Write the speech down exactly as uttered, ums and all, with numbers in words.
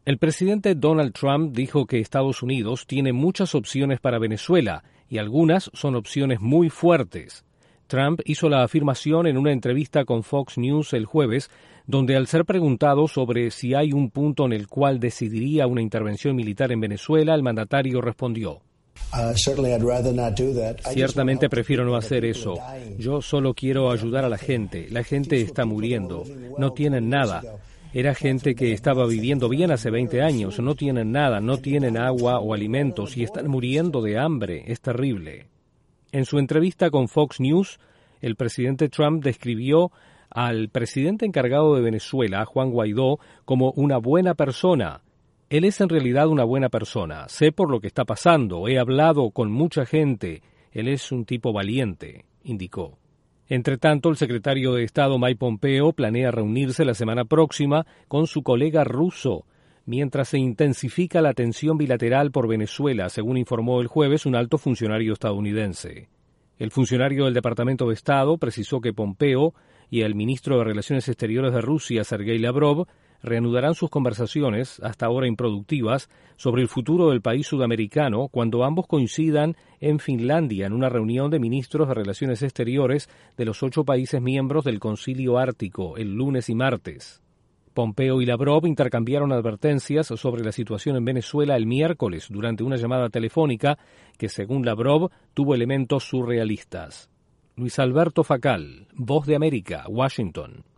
El presidente Donald Trump dijo que Estados Unidos tiene muchas opciones para Venezuela y algunas son opciones muy fuertes. Trump hizo la afirmación en una entrevista con Fox News el jueves, donde al ser preguntado sobre si hay un punto en el cual decidiría una intervención militar en Venezuela, el mandatario respondió: Ciertamente prefiero no hacer eso. Yo solo quiero ayudar a la gente. La gente está muriendo. No tienen nada. Era gente que estaba viviendo bien hace veinte años. No tienen nada, no tienen agua o alimentos y están muriendo de hambre. Es terrible. En su entrevista con Fox News, el presidente Trump describió al presidente encargado de Venezuela, Juan Guaidó, como una buena persona. Él es en realidad una buena persona. Sé por lo que está pasando. He hablado con mucha gente. Él es un tipo valiente, indicó. Entre tanto, el secretario de Estado Mike Pompeo planea reunirse la semana próxima con su colega ruso, mientras se intensifica la tensión bilateral por Venezuela, según informó el jueves un alto funcionario estadounidense. El funcionario del Departamento de Estado precisó que Pompeo y el ministro de Relaciones Exteriores de Rusia, Sergei Lavrov, reanudarán sus conversaciones, hasta ahora improductivas, sobre el futuro del país sudamericano cuando ambos coincidan en Finlandia en una reunión de ministros de Relaciones Exteriores de los ocho países miembros del Concilio Ártico el lunes y martes. Pompeo y Lavrov intercambiaron advertencias sobre la situación en Venezuela el miércoles durante una llamada telefónica que, según Lavrov, tuvo elementos surrealistas. Luis Alberto Facal, Voz de América, Washington.